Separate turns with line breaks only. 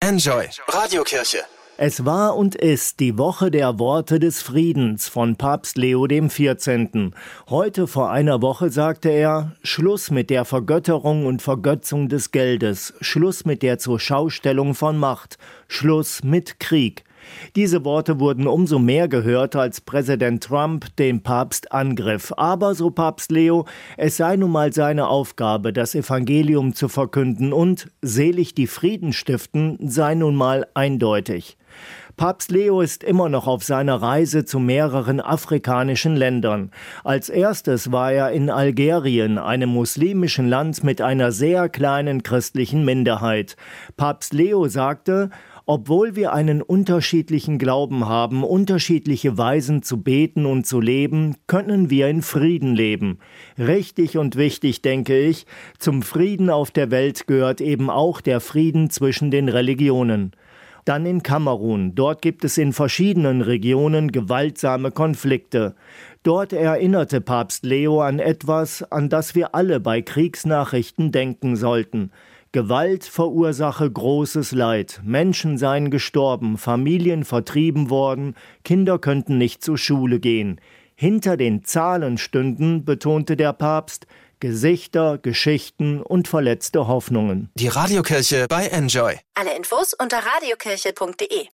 Enjoy Radiokirche.
Es war und ist die Woche der Worte des Friedens von Papst Leo XIV. Heute vor einer Woche sagte er: Schluss mit der Vergötterung und Vergötzung des Geldes, Schluss mit der Zurschaustellung von Macht, Schluss mit Krieg. Diese Worte wurden umso mehr gehört, als Präsident Trump den Papst angriff. Aber, so Papst Leo, es sei nun mal seine Aufgabe, das Evangelium zu verkünden, und selig die Frieden stiften sei nun mal eindeutig. Papst Leo ist immer noch auf seiner Reise zu mehreren afrikanischen Ländern. Als erstes war er in Algerien, einem muslimischen Land mit einer sehr kleinen christlichen Minderheit. Papst Leo sagte: Obwohl wir einen unterschiedlichen Glauben haben, unterschiedliche Weisen zu beten und zu leben, können wir in Frieden leben. Richtig und wichtig, denke ich, zum Frieden auf der Welt gehört eben auch der Frieden zwischen den Religionen. Dann in Kamerun. Dort gibt es in verschiedenen Regionen gewaltsame Konflikte. Dort erinnerte Papst Leo an etwas, an das wir alle bei Kriegsnachrichten denken sollten. Gewalt verursache großes Leid. Menschen seien gestorben, Familien vertrieben worden, Kinder könnten nicht zur Schule gehen. Hinter den Zahlen stünden, betonte der Papst, Gesichter, Geschichten und verletzte Hoffnungen.
Die Radiokirche bei Enjoy.
Alle Infos unter radiokirche.de.